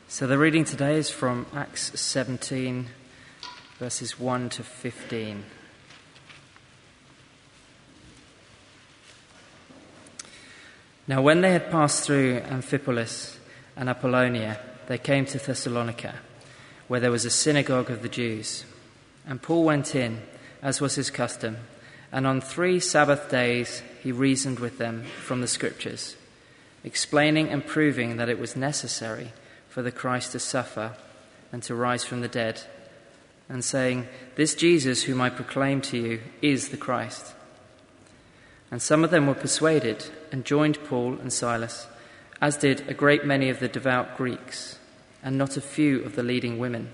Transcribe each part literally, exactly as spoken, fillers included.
So the reading today is from Acts seventeen, verses one to fifteen. Now when they had passed through Amphipolis and Apollonia, they came to Thessalonica, where there was a synagogue of the Jews. And Paul went in, as was his custom, and on three Sabbath days he reasoned with them from the Scriptures, explaining and proving that it was necessary for the Christ to suffer and to rise from the dead, and saying, "This Jesus whom I proclaim to you is the Christ." And some of them were persuaded and joined Paul and Silas, as did a great many of the devout Greeks, and not a few of the leading women.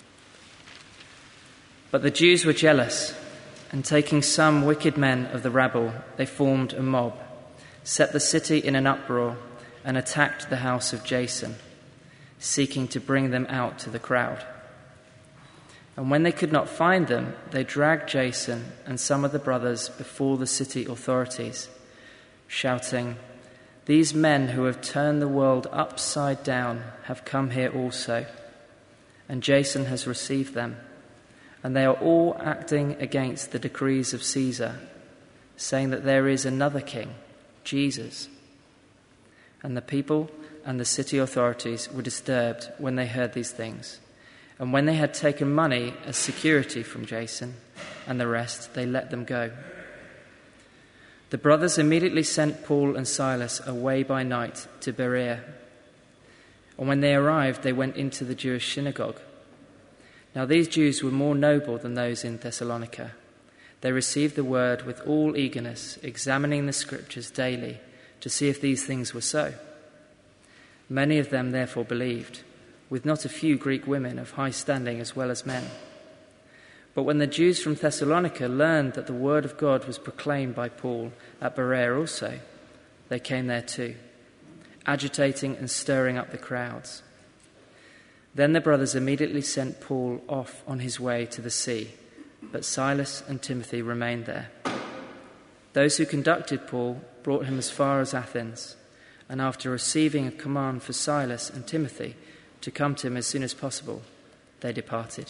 But the Jews were jealous, and taking some wicked men of the rabble, they formed a mob, set the city in an uproar, and attacked the house of Jason, seeking to bring them out to the crowd. And when they could not find them, they dragged Jason and some of the brothers before the city authorities, shouting, "These men who have turned the world upside down have come here also, and Jason has received them, and they are all acting against the decrees of Caesar, saying that there is another king, Jesus." And the people and the city authorities were disturbed when they heard these things. And when they had taken money as security from Jason and the rest, they let them go. The brothers immediately sent Paul and Silas away by night to Berea. And when they arrived, they went into the Jewish synagogue. Now these Jews were more noble than those in Thessalonica. They received the word with all eagerness, examining the Scriptures daily to see if these things were so. Many of them therefore believed, with not a few Greek women of high standing as well as men. But when the Jews from Thessalonica learned that the word of God was proclaimed by Paul at Berea also, they came there too, agitating and stirring up the crowds. Then the brothers immediately sent Paul off on his way to the sea, but Silas and Timothy remained there. Those who conducted Paul brought him as far as Athens, and after receiving a command for Silas and Timothy to come to him as soon as possible, they departed.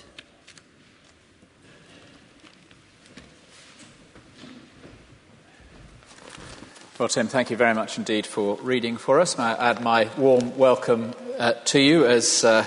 Well, Tim, thank you very much indeed for reading for us. May I add my warm welcome uh, to you as uh,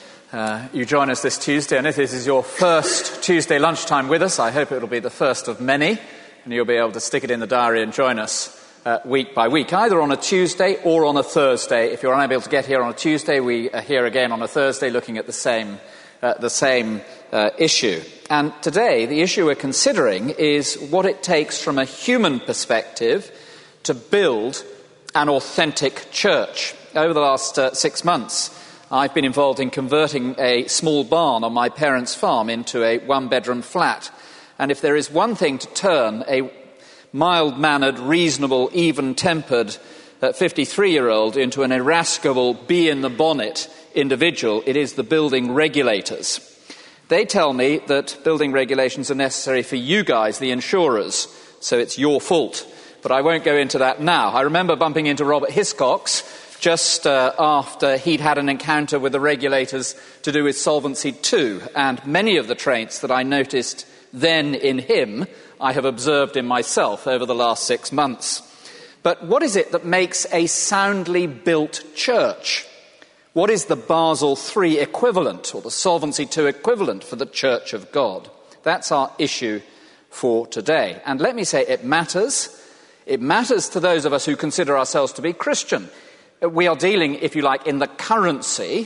uh, you join us this Tuesday. And if this is your first Tuesday lunchtime with us, I hope it will be the first of many, and you'll be able to stick it in the diary and join us Uh, week by week, either on a Tuesday or on a Thursday. If you're unable to get here on a Tuesday, we are here again on a Thursday looking at the same uh, the same uh, issue. And today, the issue we're considering is what it takes from a human perspective to build an authentic church. Over the last uh, six months, I've been involved in converting a small barn on my parents' farm into a one-bedroom flat. And if there is one thing to turn a mild-mannered, reasonable, even-tempered fifty-three-year-old into an irascible, bee-in-the-bonnet individual, it is the building regulators. They tell me that building regulations are necessary for you guys, the insurers, so it's your fault. But I won't go into that now. I remember bumping into Robert Hiscox just uh, after he'd had an encounter with the regulators to do with Solvency two, and many of the traits that I noticed then in him I have observed in myself over the last six months. But what is it that makes a soundly built church? What is the Basel three equivalent, or the Solvency two equivalent for the Church of God? That's our issue for today. And let me say, it matters. It matters to those of us who consider ourselves to be Christian. We are dealing, if you like, in the currency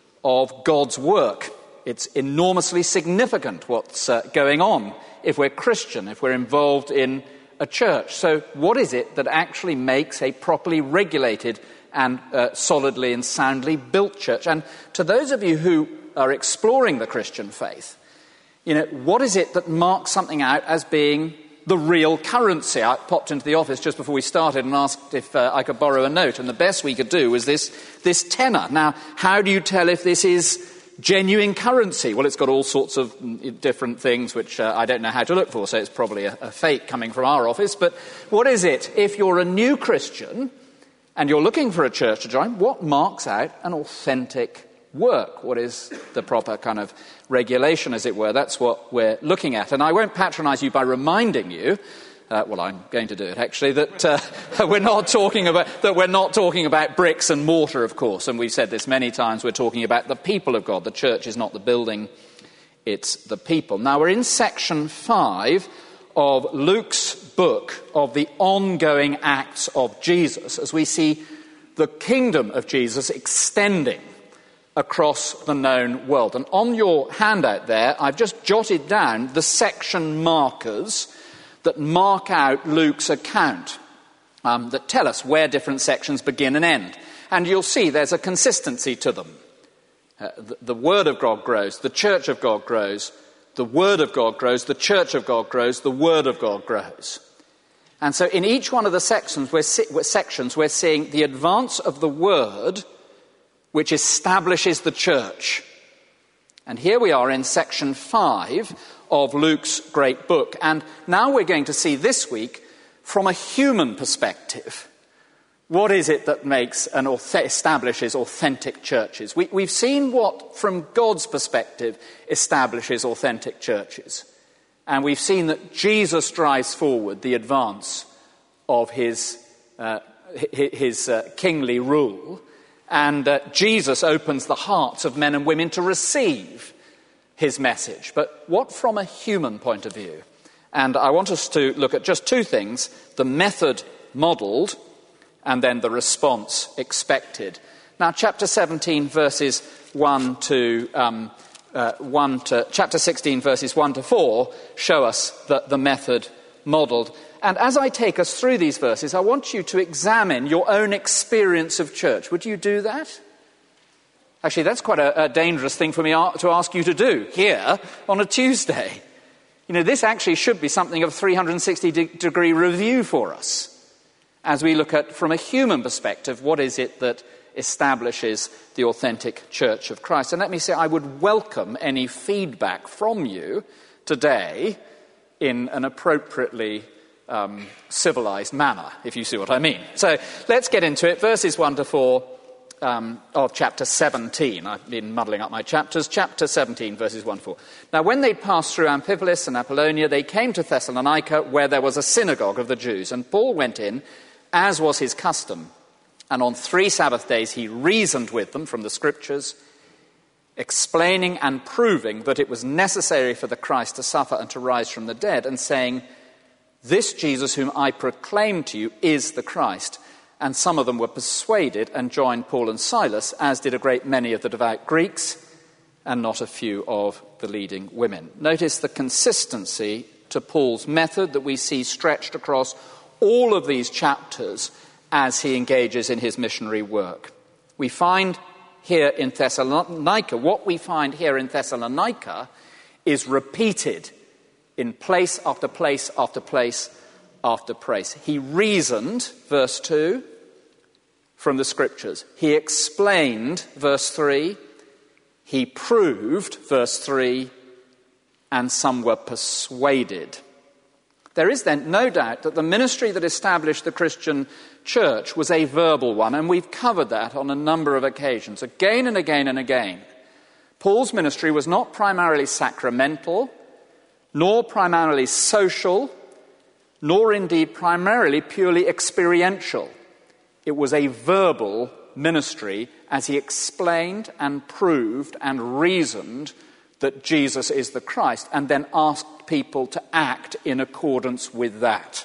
of God's work. It's enormously significant what's uh, going on if we're Christian, if we're involved in a church. So what is it that actually makes a properly regulated and uh, solidly and soundly built church? And to those of you who are exploring the Christian faith, you know, what is it that marks something out as being the real currency? I popped into the office just before we started and asked if uh, I could borrow a note, and the best we could do was this, this tenner. Now, how do you tell if this is genuine currency? Well, it's got all sorts of different things which uh, I don't know how to look for, so it's probably a, a fake coming from our office. But what is it? If you're a new Christian and you're looking for a church to join, what marks out an authentic work? What is the proper kind of regulation, as it were? That's what we're looking at. And I won't patronize you by reminding you, uh, well, I'm going to do it actually, that uh, we're not talking about that we're not talking about bricks and mortar, of course. And we've said this many times. We're talking about the people of God. The church is not the building; it's the people. Now we're in section five of Luke's book of the ongoing acts of Jesus, as we see the kingdom of Jesus extending across the known world. And on your handout there, I've just jotted down the section markers that mark out Luke's account, um, that tell us where different sections begin and end. And you'll see there's a consistency to them. Uh, the, the Word of God grows, the Church of God grows, the Word of God grows, the Church of God grows, the Word of God grows. And so in each one of the sections we're, si- sections, we're seeing the advance of the Word, which establishes the church. And here we are in section five of Luke's great book. And now we're going to see this week, from a human perspective, what is it that makes and auth- establishes authentic churches? We, we've seen what, from God's perspective, establishes authentic churches. And we've seen that Jesus drives forward the advance of his, uh, his uh, kingly rule. And uh, Jesus opens the hearts of men and women to receive his message. But what from a human point of view? And I want us to look at just two things: the method modelled and then the response expected. Now, chapter seventeen, verses one to um, uh, one to chapter sixteen, verses one to four, show us the, the method modelled. And as I take us through these verses, I want you to examine your own experience of church. Would you do that? Actually, that's quite a, a dangerous thing for me to ask you to do here on a Tuesday. You know, this actually should be something of a three hundred sixty degree review for us as we look at, from a human perspective, what is it that establishes the authentic church of Christ. And let me say, I would welcome any feedback from you today in an appropriately um, civilized manner, if you see what I mean. So let's get into it. Verses one to four um, of chapter seventeen. I've been muddling up my chapters. Chapter seventeen, verses one to four. Now, when they passed through Amphipolis and Apollonia, they came to Thessalonica, where there was a synagogue of the Jews. And Paul went in, as was his custom. And on three Sabbath days he reasoned with them from the Scriptures, explaining and proving that it was necessary for the Christ to suffer and to rise from the dead, and saying, "This Jesus whom I proclaim to you is the Christ." And some of them were persuaded and joined Paul and Silas, as did a great many of the devout Greeks, and not a few of the leading women. Notice the consistency to Paul's method that we see stretched across all of these chapters as he engages in his missionary work. We find here in Thessalonica, what we find here in Thessalonica is repeated in place after place after place after place. He reasoned, verse two, from the Scriptures. He explained, verse three. He proved, verse three. And some were persuaded. There is then no doubt that the ministry that established the Christian church was a verbal one, and we've covered that on a number of occasions, again and again and again. Paul's ministry was not primarily sacramental, nor primarily social, nor indeed primarily purely experiential. It was a verbal ministry as he explained and proved and reasoned that Jesus is the Christ, and then asked people to act in accordance with that.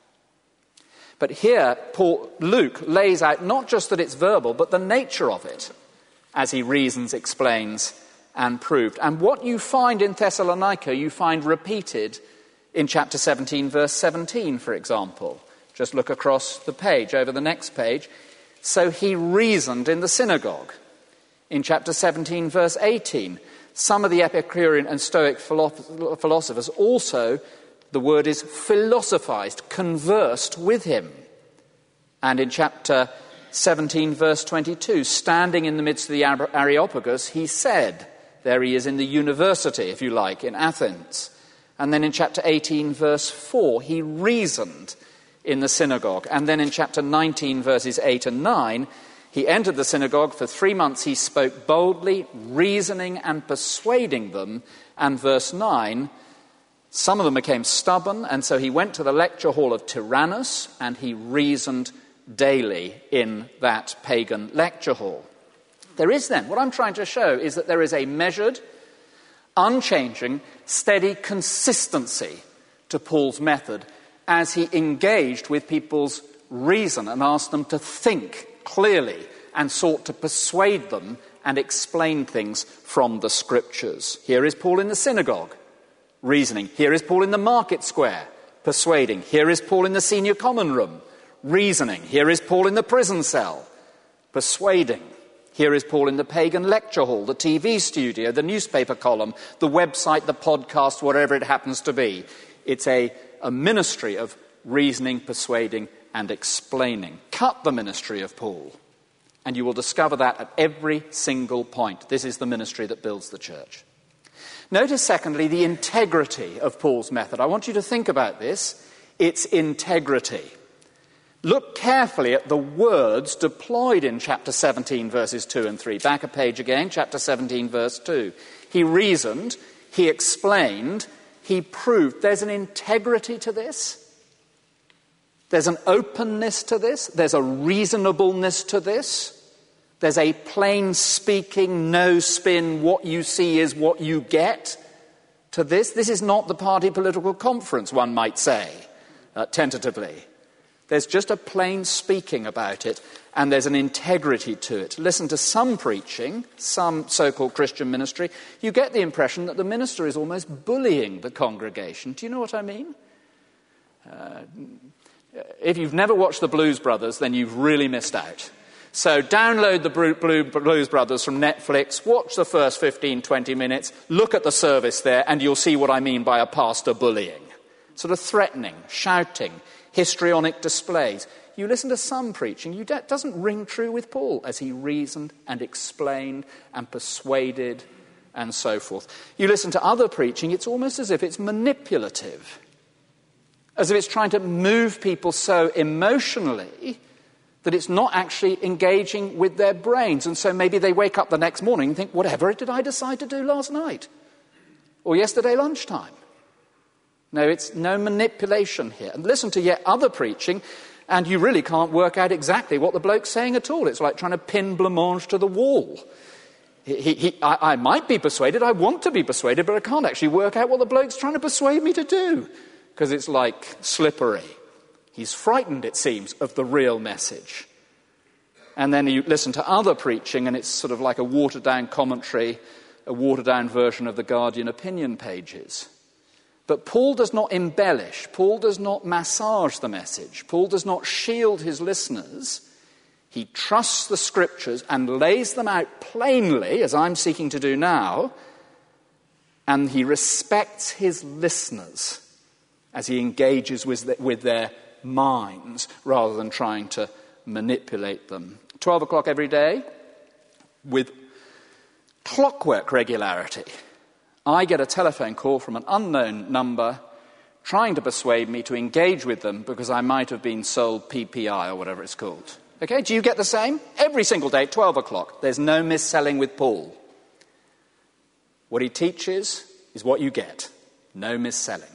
But here, Paul, Luke lays out not just that it's verbal, but the nature of it, as he reasons, explains, and proved. And what you find in Thessalonica, you find repeated in chapter seventeen, verse seventeen, for example. Just look across the page, over the next page. So he reasoned in the synagogue. In chapter seventeen, verse eighteen, some of the Epicurean and Stoic philosophers also, the word is philosophized, conversed with him. And in chapter seventeen, verse twenty-two, standing in the midst of the Areopagus, he said, there he is in the university, if you like, in Athens. And then in chapter eighteen, verse four, he reasoned in the synagogue. And then in chapter nineteen, verses eight and nine, He entered the synagogue. For three months he spoke boldly, reasoning and persuading them. And verse nine, some of them became stubborn, and so he went to the lecture hall of Tyrannus, and he reasoned daily in that pagan lecture hall. There is then, what I'm trying to show is that there is a measured, unchanging, steady consistency to Paul's method as he engaged with people's reason and asked them to think clearly and sought to persuade them and explain things from the scriptures. Here is Paul in the synagogue, reasoning. Here is Paul in the market square, persuading. Here is Paul in the senior common room, reasoning. Here is Paul in the prison cell, persuading. Here is Paul in the pagan lecture hall, the T V studio, the newspaper column, the website, the podcast, whatever it happens to be. It's a, a ministry of reasoning, persuading, and explaining. Cut the ministry of Paul, and you will discover that at every single point. This is the ministry that builds the church. Notice, secondly, the integrity of Paul's method. I want you to think about this. It's integrity. Look carefully at the words deployed in chapter seventeen, verses two and three. Back a page again, chapter seventeen, verse two. He reasoned, he explained, he proved. There's an integrity to this. There's an openness to this. There's a reasonableness to this. There's a plain speaking, no spin, what you see is what you get to this. This is not the party political conference, one might say, uh, tentatively. There's just a plain speaking about it, and there's an integrity to it. Listen to some preaching, some so-called Christian ministry, you get the impression that the minister is almost bullying the congregation. Do you know what I mean? Uh, if you've never watched the Blues Brothers, then you've really missed out. So download the Blues Brothers from Netflix, watch the first fifteen, twenty minutes, look at the service there, and you'll see what I mean by a pastor bullying. Sort of threatening, shouting, histrionic displays. You listen to some preaching, you it doesn't ring true with Paul as he reasoned and explained and persuaded and so forth. You listen to other preaching, it's almost as if it's manipulative, as if it's trying to move people so emotionally that it's not actually engaging with their brains. And so maybe they wake up the next morning and think, whatever did I decide to do last night? Or yesterday lunchtime? No, it's no manipulation here. And listen to yet other preaching, and you really can't work out exactly what the bloke's saying at all. It's like trying to pin blancmange to the wall. He, he, I, I might be persuaded, I want to be persuaded, but I can't actually work out what the bloke's trying to persuade me to do, because it's like slippery. He's frightened, it seems, of the real message. And then you listen to other preaching, and it's sort of like a watered-down commentary, a watered-down version of the Guardian opinion pages. But Paul does not embellish. Paul does not massage the message. Paul does not shield his listeners. He trusts the scriptures and lays them out plainly, as I'm seeking to do now, and he respects his listeners as he engages with, the, with their minds rather than trying to manipulate them. Twelve o'clock every day, with clockwork regularity, I get a telephone call from an unknown number trying to persuade me to engage with them because I might have been sold P P I or whatever it's called. Okay, do you get the same? Every single day, twelve o'clock. There's no mis-selling with Paul. What he teaches is what you get. No mis-selling.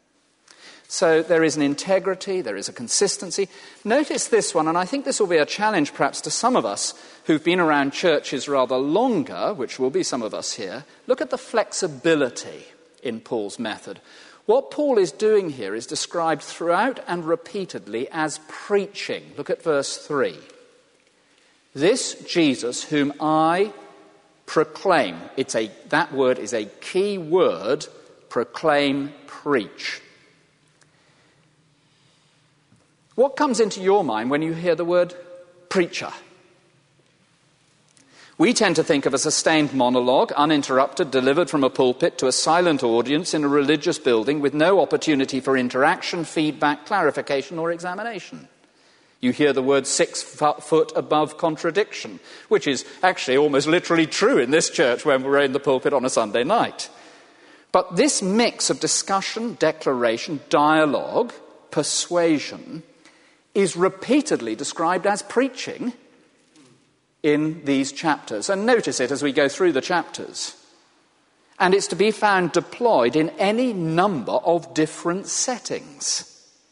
So there is an integrity, there is a consistency. Notice this one, and I think this will be a challenge perhaps to some of us who've been around churches rather longer, which will be some of us here. Look at the flexibility in Paul's method. What Paul is doing here is described throughout and repeatedly as preaching. Look at verse three. This Jesus whom I proclaim. It's a that word is a key word, proclaim, preach. What comes into your mind when you hear the word preacher? We tend to think of a sustained monologue, uninterrupted, delivered from a pulpit to a silent audience in a religious building with no opportunity for interaction, feedback, clarification, or examination. You hear the word six foot above contradiction, which is actually almost literally true in this church when we're in the pulpit on a Sunday night. But this mix of discussion, declaration, dialogue, persuasion is repeatedly described as preaching in these chapters. And notice it as we go through the chapters. And it's to be found deployed in any number of different settings.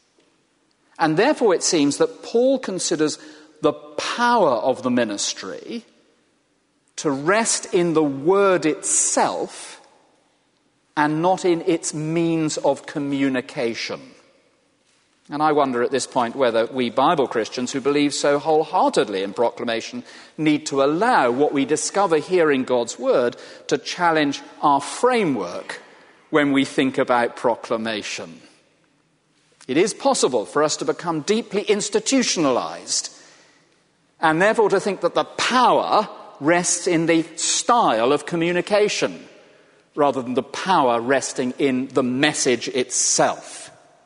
And therefore it seems that Paul considers the power of the ministry to rest in the word itself and not in its means of communication. And I wonder at this point whether we Bible Christians who believe so wholeheartedly in proclamation need to allow what we discover here in God's word to challenge our framework when we think about proclamation. It is possible for us to become deeply institutionalized and therefore to think that the power rests in the style of communication rather than the power resting in the message itself.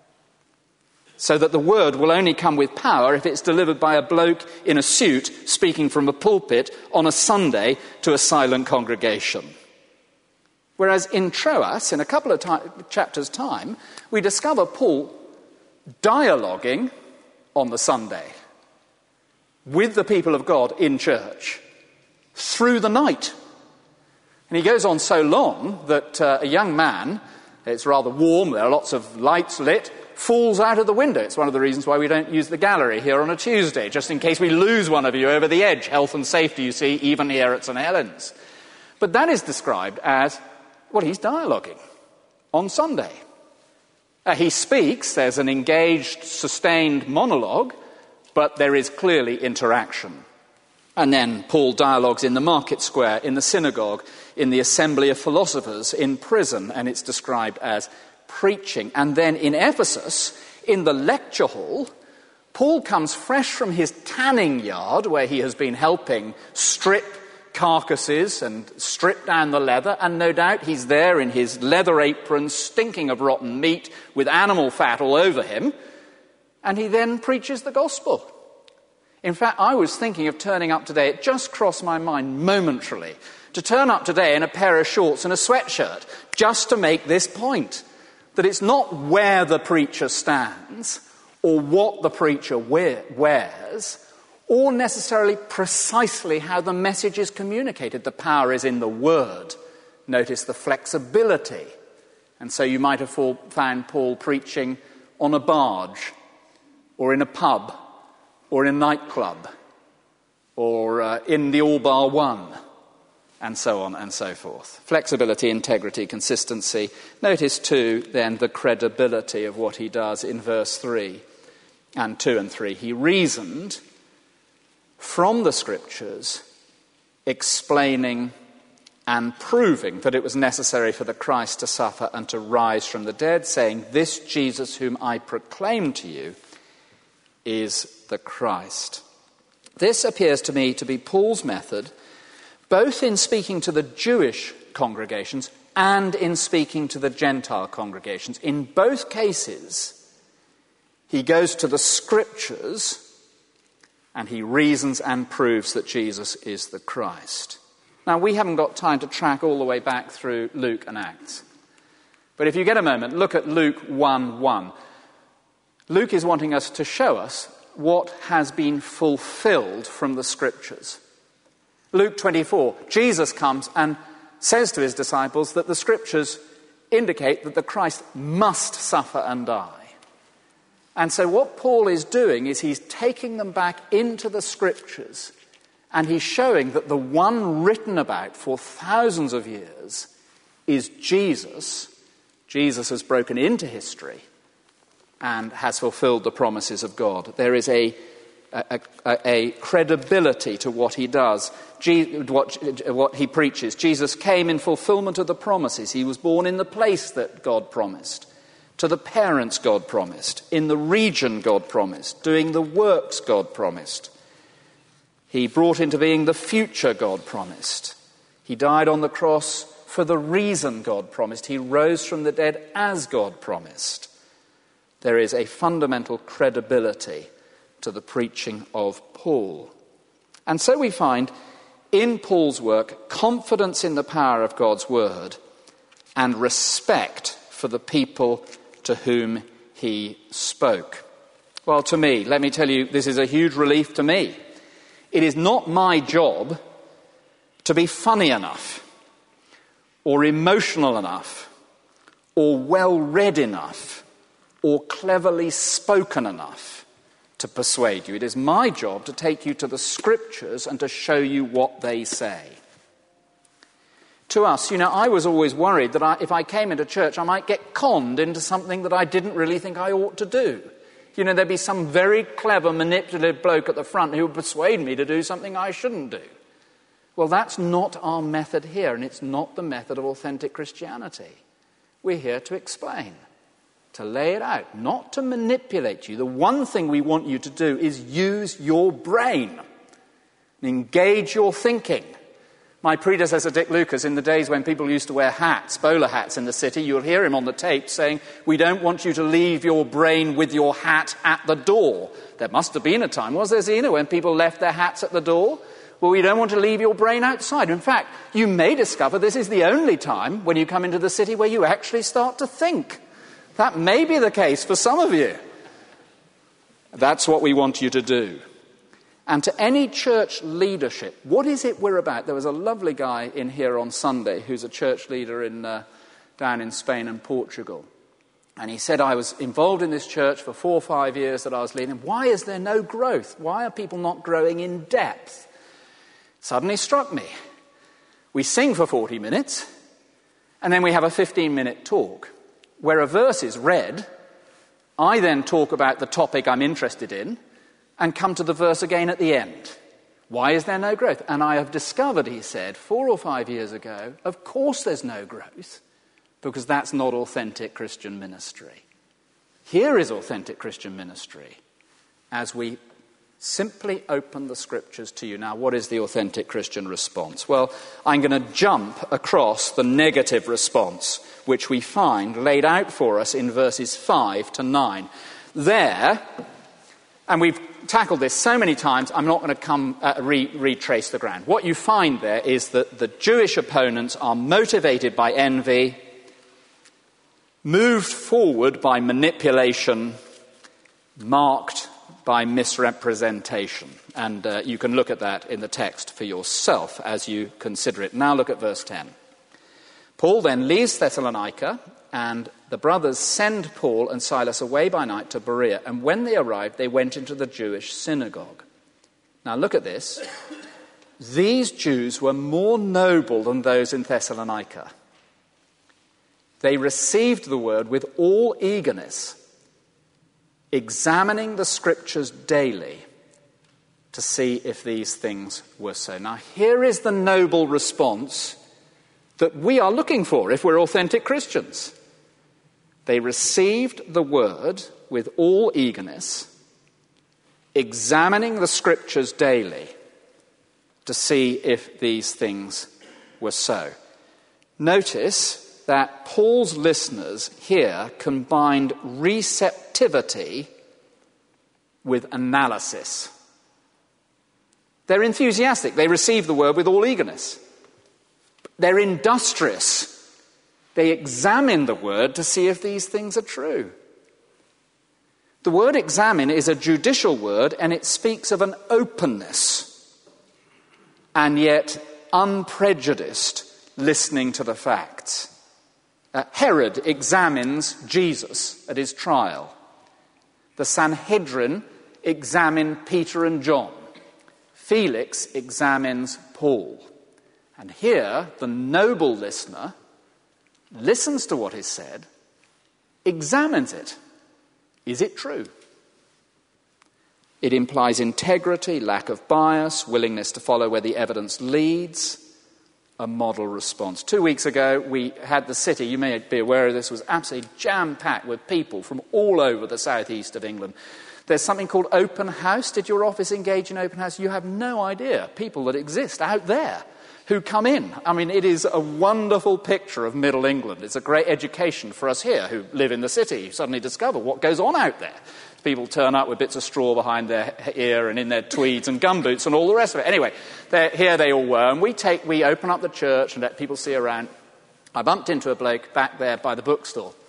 So that the word will only come with power if it's delivered by a bloke in a suit speaking from a pulpit on a Sunday to a silent congregation. Whereas in Troas, in a couple of ti- chapters' time, we discover Paul dialoguing on the Sunday with the people of God in church through the night. And he goes on so long that uh, a young man, it's rather warm, there are lots of lights lit, falls out of the window. It's one of the reasons why we don't use the gallery here on a Tuesday, just in case we lose one of you over the edge. Health and safety, you see, even here at St Helens. But that is described as, well, he's dialoguing on Sunday. Uh, he speaks, there's an engaged, sustained monologue, but there is clearly interaction. And then Paul dialogues in the market square, in the synagogue, in the assembly of philosophers, in prison, and it's described as preaching. And then in Ephesus, in the lecture hall, Paul comes fresh from his tanning yard where he has been helping strip carcasses and strip down the leather, and no doubt he's there in his leather apron stinking of rotten meat with animal fat all over him, and he then preaches the gospel. In fact, I was thinking of turning up today, it just crossed my mind momentarily, to turn up today in a pair of shorts and a sweatshirt, just to make this point. That it's not where the preacher stands or what the preacher wears or necessarily precisely how the message is communicated. The power is in the word. Notice the flexibility. And so you might have found Paul preaching on a barge or in a pub or in a nightclub or uh, in the All Bar One, and so on and so forth. Flexibility, integrity, consistency. Notice, too, then, the credibility of what he does in verse three and two and three. He reasoned from the Scriptures, explaining and proving that it was necessary for the Christ to suffer and to rise from the dead, saying, "This Jesus whom I proclaim to you is the Christ." This appears to me to be Paul's method, both in speaking to the Jewish congregations and in speaking to the Gentile congregations. In both cases, he goes to the Scriptures and he reasons and proves that Jesus is the Christ. Now, we haven't got time to track all the way back through Luke and Acts. But if you get a moment, look at Luke one one. Luke is wanting us to show us what has been fulfilled from the Scriptures. Luke twenty-four, Jesus comes and says to his disciples that the Scriptures indicate that the Christ must suffer and die. And so what Paul is doing is he's taking them back into the Scriptures and he's showing that the one written about for thousands of years is Jesus. Jesus has broken into history and has fulfilled the promises of God. There is a A, a, a credibility to what he does, Je- what, what he preaches. Jesus came in fulfillment of the promises. He was born in the place that God promised, to the parents God promised, in the region God promised, doing the works God promised. He brought into being the future God promised. He died on the cross for the reason God promised. He rose from the dead as God promised. There is a fundamental credibility to the preaching of Paul. And so we find in Paul's work confidence in the power of God's word and respect for the people to whom he spoke. Well, to me, let me tell you, this is a huge relief to me. It is not my job to be funny enough, or emotional enough, or well-read enough, or cleverly spoken enough to persuade you. It is my job to take you to the Scriptures and to show you what they say. To us, you know, I was always worried that I, if I came into church, I might get conned into something that I didn't really think I ought to do. You know, there'd be some very clever, manipulative bloke at the front who would persuade me to do something I shouldn't do. Well, that's not our method here, and it's not the method of authentic Christianity. We're here to explain, to lay it out, not to manipulate you. The one thing we want you to do is use your brain, engage your thinking. My predecessor, Dick Lucas, in the days when people used to wear hats, bowler hats in the city, you'll hear him on the tape saying, "We don't want you to leave your brain with your hat at the door." There must have been a time, was there, Zena, when people left their hats at the door? Well, we don't want to leave your brain outside. In fact, you may discover this is the only time when you come into the city where you actually start to think. That may be the case for some of you. That's what we want you to do. And to any church leadership, what is it we're about? There was a lovely guy in here on Sunday who's a church leader in uh, down in Spain and Portugal. And he said, I was involved in this church for four or five years that I was leading. Why is there no growth? Why are people not growing in depth? Suddenly struck me. We sing for forty minutes, and then we have a fifteen-minute talk, where a verse is read. I then talk about the topic I'm interested in, and come to the verse again at the end. Why is there no growth? And I have discovered, he said, four or five years ago, of course there's no growth, because that's not authentic Christian ministry. Here is authentic Christian ministry, as we simply open the Scriptures to you. Now, what is the authentic Christian response? Well, I'm going to jump across the negative response, which we find laid out for us in verses five to nine. There, and we've tackled this so many times, I'm not going to come uh, re- retrace the ground. What you find there is that the Jewish opponents are motivated by envy, moved forward by manipulation, marked by misrepresentation. And uh, you can look at that in the text for yourself as you consider it. Now look at verse ten. Paul then leaves Thessalonica, and the brothers send Paul and Silas away by night to Berea. And when they arrived, they went into the Jewish synagogue. Now look at this. These Jews were more noble than those in Thessalonica. They received the word with all eagerness, examining the Scriptures daily to see if these things were so. Now, here is the noble response that we are looking for if we're authentic Christians. They received the word with all eagerness, examining the Scriptures daily to see if these things were so. Notice that Paul's listeners here combined receptivity with analysis. They're enthusiastic. They receive the word with all eagerness. They're industrious. They examine the word to see if these things are true. The word examine is a judicial word, and it speaks of an openness and yet unprejudiced listening to the facts. Uh, Herod examines Jesus at his trial. The Sanhedrin examine Peter and John. Felix examines Paul. And here, the noble listener listens to what is said, examines it. Is it true? It implies integrity, lack of bias, willingness to follow where the evidence leads, a model response. Two weeks ago, we had the city, you may be aware of this, was absolutely jam-packed with people from all over the southeast of England. There's something called open house. Did your office engage in open house? You have no idea. People that exist out there who come in. I mean, it is a wonderful picture of Middle England. It's a great education for us here who live in the city. You suddenly discover what goes on out there. People turn up with bits of straw behind their ear and in their tweeds and gumboots and all the rest of it. Anyway, here they all were. And we take, we open up the church and let people see around. I bumped into a bloke back there by the bookstore.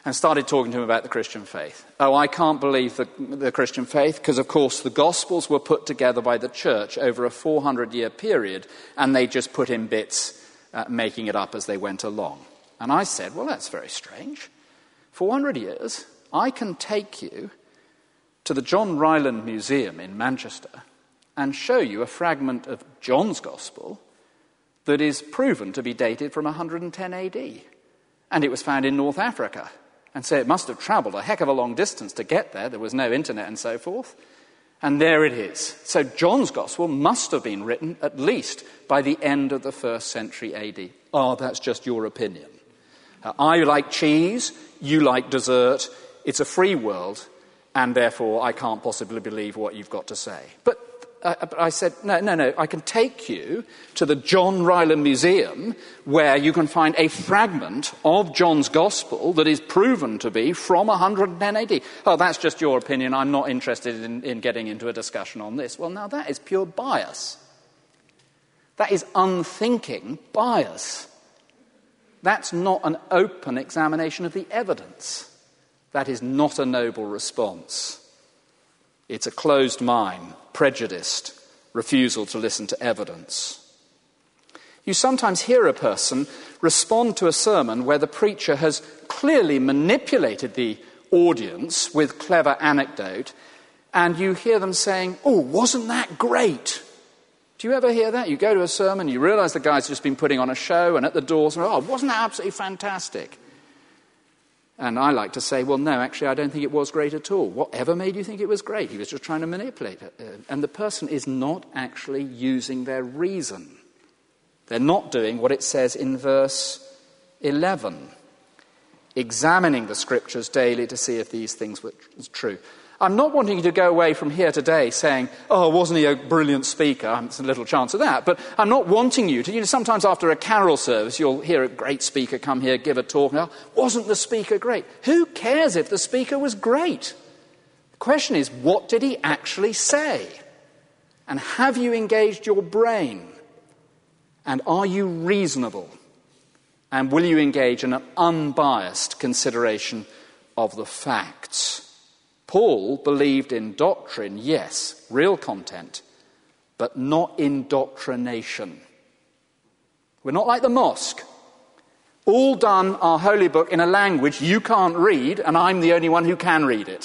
and started talking to him about the Christian faith. Oh, I can't believe the, the Christian faith because, of course, the Gospels were put together by the church over a four hundred year period, and they just put in bits, uh, making it up as they went along. And I said, well, that's very strange. four hundred years, I can take you to the John Ryland Museum in Manchester and show you a fragment of John's Gospel that is proven to be dated from one hundred ten A D. And it was found in North Africa. And so it must have travelled a heck of a long distance to get there. There was no internet and so forth. And there it is. So John's Gospel must have been written at least by the end of the first century A D. Oh, that's just your opinion. Uh, I like cheese, you like dessert. It's a free world, and therefore I can't possibly believe what you've got to say. But Uh, but I said, no, no, no, I can take you to the John Ryland Museum where you can find a fragment of John's Gospel that is proven to be from one hundred ten A D. Oh, that's just your opinion. I'm not interested in, in getting into a discussion on this. Well, now that is pure bias. That is unthinking bias. That's not an open examination of the evidence. That is not a noble response. It's a closed mind, prejudiced refusal to listen to evidence. You sometimes hear a person respond to a sermon where the preacher has clearly manipulated the audience with clever anecdote, and you hear them saying, oh, wasn't that great? Do you ever hear that? You go to a sermon, you realise the guy's just been putting on a show, and at the door, oh, wasn't that absolutely fantastic? And I like to say, well, no, actually, I don't think it was great at all. Whatever made you think it was great? He was just trying to manipulate it. And the person is not actually using their reason. They're not doing what it says in verse eleven, examining the scriptures daily to see if these things were true. I'm not wanting you to go away from here today saying, oh, wasn't he a brilliant speaker? There's a little chance of that. But I'm not wanting you to, you know, sometimes after a carol service, you'll hear a great speaker come here, give a talk. Now, wasn't the speaker great? Who cares if the speaker was great? The question is, what did he actually say? And have you engaged your brain? And are you reasonable? And will you engage in an unbiased consideration of the facts? Paul believed in doctrine, yes, real content, but not indoctrination. We're not like the mosque. All done our holy book in a language you can't read, and I'm the only one who can read it.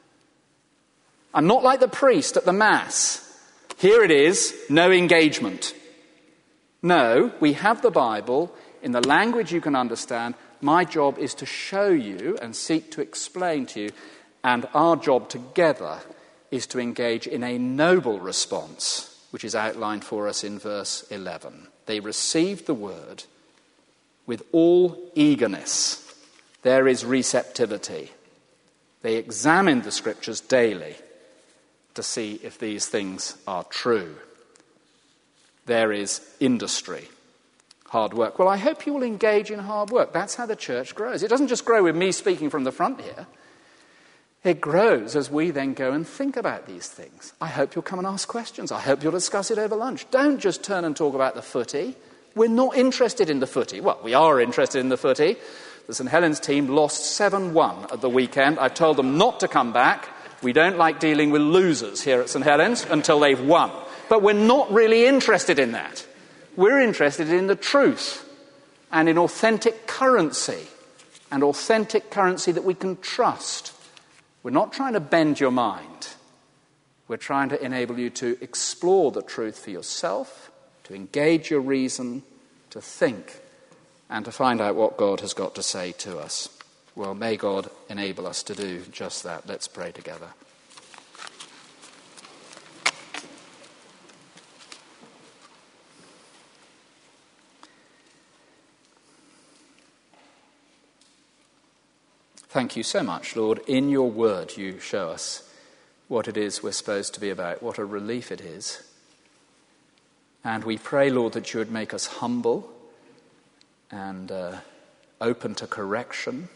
I'm not like the priest at the Mass. Here it is, no engagement. No, we have the Bible in the language you can understand. My job is to show you and seek to explain to you. And our job together is to engage in a noble response, which is outlined for us in verse eleven. They received the word with all eagerness. There is receptivity. They examined the scriptures daily to see if these things are true. There is industry, hard work. Well, I hope you will engage in hard work. That's how the church grows. It doesn't just grow with me speaking from the front here. It grows as we then go and think about these things. I hope you'll come and ask questions. I hope you'll discuss it over lunch. Don't just turn and talk about the footy. We're not interested in the footy. Well, we are interested in the footy. The St Helens team lost seven one at the weekend. I've told them not to come back. We don't like dealing with losers here at St Helens until they've won. But we're not really interested in that. We're interested in the truth and in authentic currency, and authentic currency that we can trust. We're not trying to bend your mind. We're trying to enable you to explore the truth for yourself, to engage your reason, to think, and to find out what God has got to say to us. Well, may God enable us to do just that. Let's pray together. Thank you so much, Lord. In your word you show us what it is we're supposed to be about, what a relief it is. And we pray, Lord, that you would make us humble and uh, open to correction.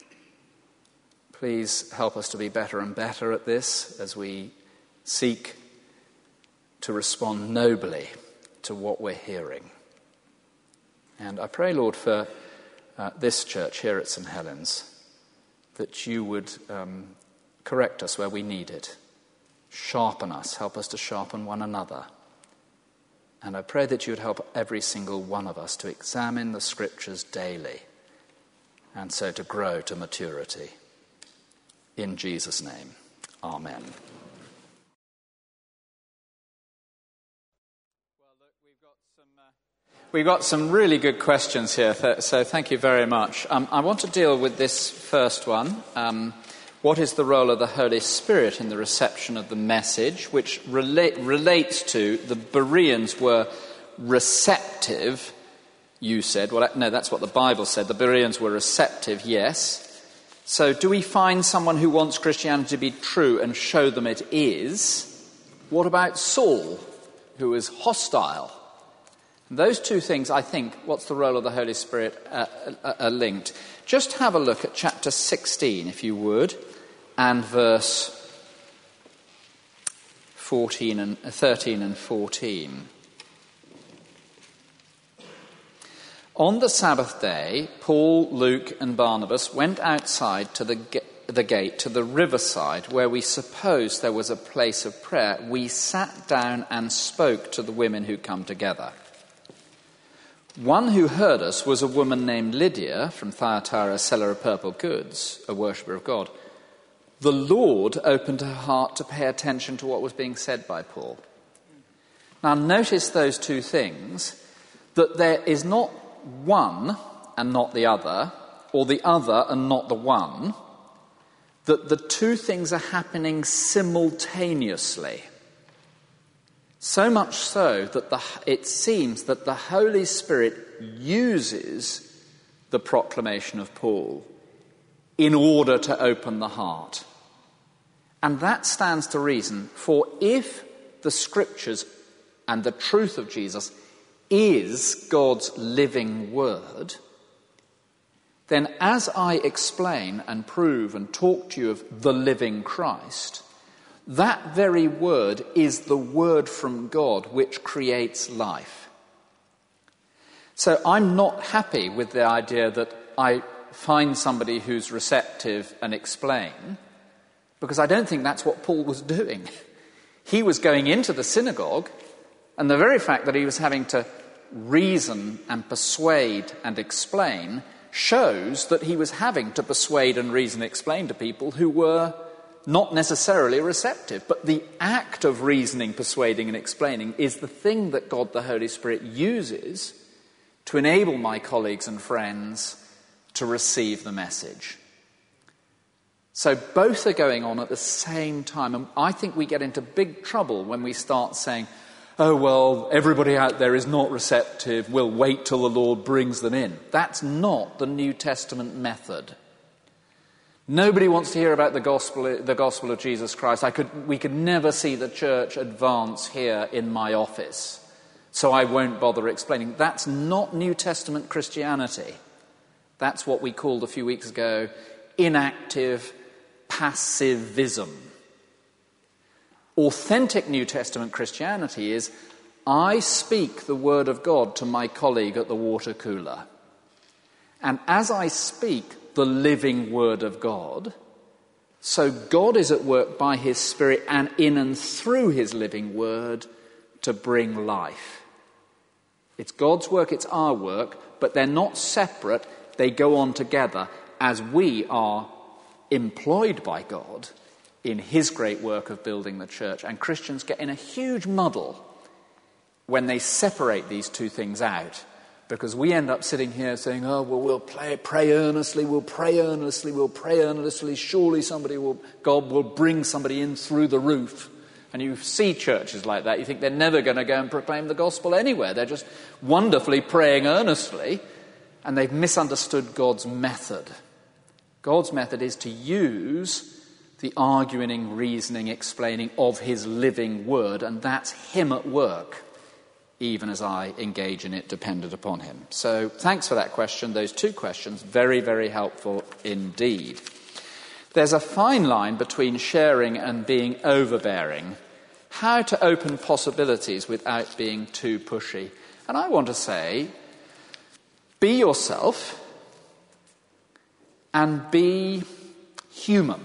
Please help us to be better and better at this as we seek to respond nobly to what we're hearing. And I pray, Lord, for uh, this church here at St Helens, that you would um, correct us where we need it. Sharpen us, help us to sharpen one another. And I pray that you would help every single one of us to examine the Scriptures daily and so to grow to maturity. In Jesus' name, amen. Well, look, we've got some, uh, we've got some really good questions here, so thank you very much. Um, I want to deal with this first one. Um, what is the role of the Holy Spirit in the reception of the message, which relate, relates to the Bereans were receptive, you said. Well, no, that's what the Bible said. The Bereans were receptive, yes. So do we find someone who wants Christianity to be true and show them it is? What about Saul, who was hostile? And those two things, I think, what's the role of the Holy Spirit, uh, uh, are linked. Just have a look at chapter sixteen, if you would, and verse fourteen and uh, thirteen and fourteen. On the Sabbath day, Paul, Luke, and Barnabas went outside to the, ga- the gate, to the riverside, where we supposed there was a place of prayer. We sat down and spoke to the women who come together. One who heard us was a woman named Lydia from Thyatira, a seller of purple goods, a worshipper of God. The Lord opened her heart to pay attention to what was being said by Paul. Now notice those two things, that there is not one and not the other, or the other and not the one, that the two things are happening simultaneously. So much so that the, it seems that the Holy Spirit uses the proclamation of Paul in order to open the heart. And that stands to reason, for if the Scriptures and the truth of Jesus is God's living word, then as I explain and prove and talk to you of the living Christ, that very word is the word from God which creates life. So I'm not happy with the idea that I find somebody who's receptive and explain, because I don't think that's what Paul was doing. He was going into the synagogue, and the very fact that he was having to reason and persuade and explain shows that he was having to persuade and reason and explain to people who were not necessarily receptive. But the act of reasoning, persuading and explaining is the thing that God the Holy Spirit uses to enable my colleagues and friends to receive the message. So both are going on at the same time, and I think we get into big trouble when we start saying, oh, well, everybody out there is not receptive, we'll wait till the Lord brings them in. That's not the New Testament method. Nobody wants to hear about the gospel, the gospel of Jesus Christ. I could, we could never see the church advance here in my office, so I won't bother explaining. That's not New Testament Christianity. That's what we called a few weeks ago inactive passivism. Authentic New Testament Christianity is, I speak the word of God to my colleague at the water cooler. And as I speak the living word of God, so God is at work by his Spirit and in and through his living word to bring life. It's God's work, it's our work, but they're not separate. They go on together as we are employed by God in his great work of building the church. And Christians get in a huge muddle when they separate these two things out, because we end up sitting here saying, oh, well, we'll pray, pray earnestly, we'll pray earnestly, we'll pray earnestly, surely somebody will, God will bring somebody in through the roof. And you see churches like that, you think they're never going to go and proclaim the gospel anywhere. They're just wonderfully praying earnestly, and they've misunderstood God's method. God's method is to use the arguing, reasoning, explaining of his living word, and that's him at work, even as I engage in it, dependent upon him. So thanks for that question, those two questions, very, very helpful indeed. There's a fine line between sharing and being overbearing. How to open possibilities without being too pushy. And I want to say, be yourself and be human.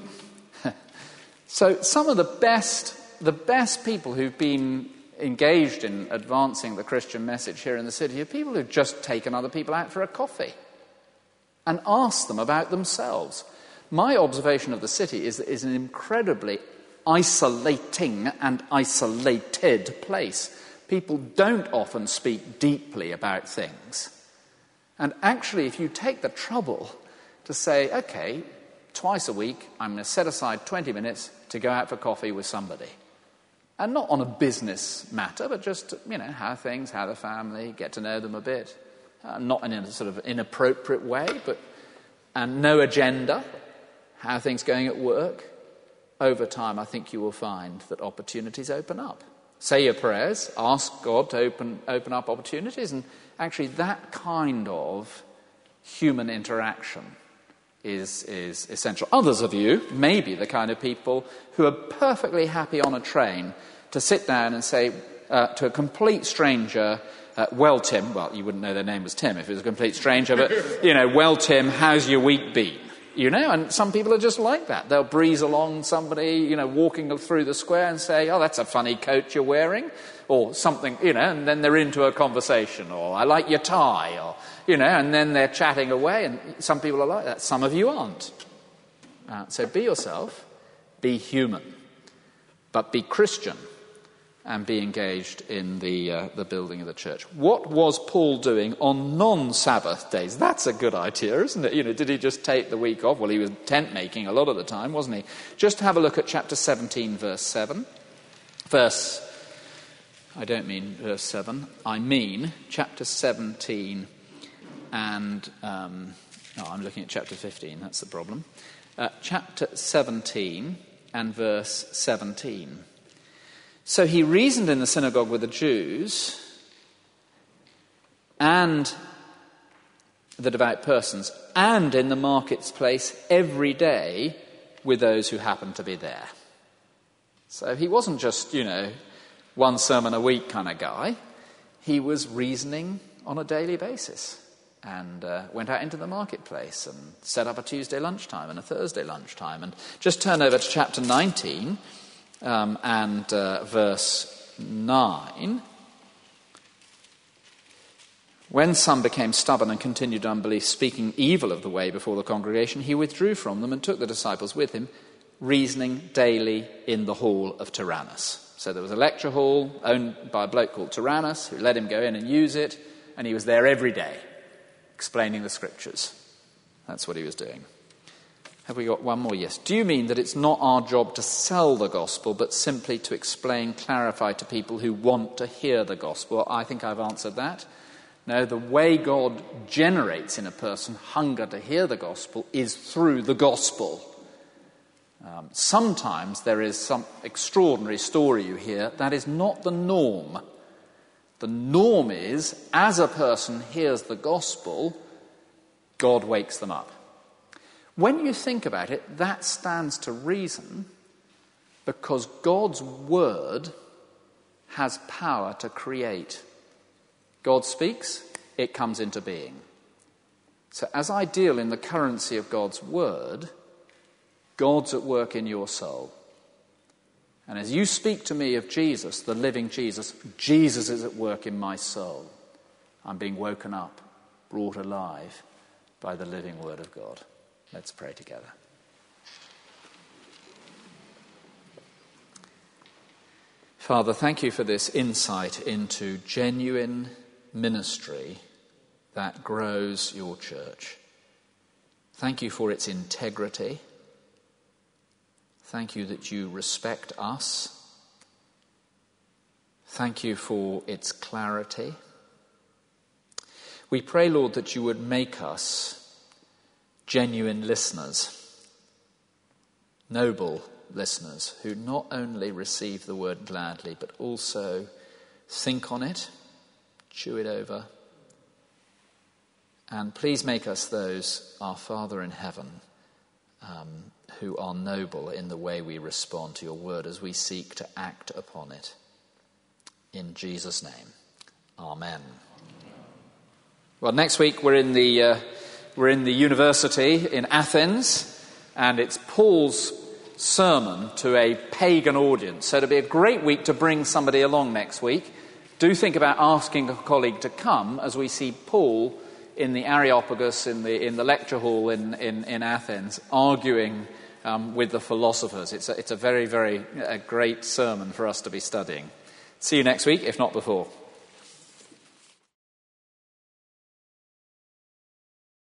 So some of the best, the best people who've been engaged in advancing the Christian message here in the city are people who've just taken other people out for a coffee and asked them about themselves. My observation of the city is that it's an incredibly isolating and isolated place. People don't often speak deeply about things. And actually, if you take the trouble to say, okay, twice a week, I'm going to set aside twenty minutes to go out for coffee with somebody. And not on a business matter, but just, you know, how things, how the family, get to know them a bit. Uh, not in a sort of inappropriate way, but, and no agenda, how are things going at work. Over time, I think you will find that opportunities open up. Say your prayers, ask God to open, open up opportunities, and actually that kind of human interaction is, is essential. Others of you may be the kind of people who are perfectly happy on a train to sit down and say uh, to a complete stranger, uh, well, Tim, well, you wouldn't know their name was Tim if it was a complete stranger, but, you know, well, Tim, how's your week been? You know, and some people are just like that. They'll breeze along somebody, you know, walking through the square and say, oh, that's a funny coat you're wearing, or something, you know, and then they're into a conversation, or I like your tie, or, you know, and then they're chatting away, and some people are like that. Some of you aren't. Uh, so be yourself, be human, but be Christian, and be engaged in the uh, the building of the church. What was Paul doing on non-Sabbath days? That's a good idea, isn't it? You know, did he just take the week off? Well, he was tent making a lot of the time, wasn't he? Just have a look at chapter seventeen, verse seven. Verse, I don't mean verse seven, I mean chapter seventeen and, um, no, I'm looking at chapter fifteen, that's the problem. Uh, chapter seventeen and verse seventeen. So he reasoned in the synagogue with the Jews and the devout persons, and in the marketplace every day with those who happened to be there. So he wasn't just, you know, one sermon a week kind of guy. He was reasoning on a daily basis and uh, went out into the marketplace and set up a Tuesday lunchtime and a Thursday lunchtime. And just turn over to chapter nineteen. Um, and uh, verse nine. When some became stubborn and continued unbelief, speaking evil of the way before the congregation, he withdrew from them and took the disciples with him, reasoning daily in the hall of Tyrannus. So there was a lecture hall owned by a bloke called Tyrannus who let him go in and use it, and he was there every day explaining the scriptures. That's what he was doing. Have we got one more? Yes. Do you mean that it's not our job to sell the gospel, but simply to explain, clarify to people who want to hear the gospel? I think I've answered that. No, the way God generates in a person hunger to hear the gospel is through the gospel. Um, sometimes there is some extraordinary story you hear. That is not the norm. The norm is, as a person hears the gospel, God wakes them up. When you think about it, that stands to reason because God's word has power to create. God speaks, it comes into being. So as I deal in the currency of God's word, God's at work in your soul. And as you speak to me of Jesus, the living Jesus, Jesus is at work in my soul. I'm being woken up, brought alive by the living word of God. Let's pray together. Father, thank you for this insight into genuine ministry that grows your church. Thank you for its integrity. Thank you that you respect us. Thank you for its clarity. We pray, Lord, that you would make us genuine listeners, noble listeners, who not only receive the word gladly, but also think on it, chew it over. And please make us those, our Father in heaven, um, who are noble in the way we respond to your word as we seek to act upon it. In Jesus' name, amen. Well, next week we're in the... Uh, We're in the university in Athens, and it's Paul's sermon to a pagan audience. So it'll be a great week to bring somebody along next week. Do think about asking a colleague to come as we see Paul in the Areopagus, in the in the lecture hall in, in, in Athens, arguing um, with the philosophers. It's a, it's a very, very a great sermon for us to be studying. See you next week, if not before.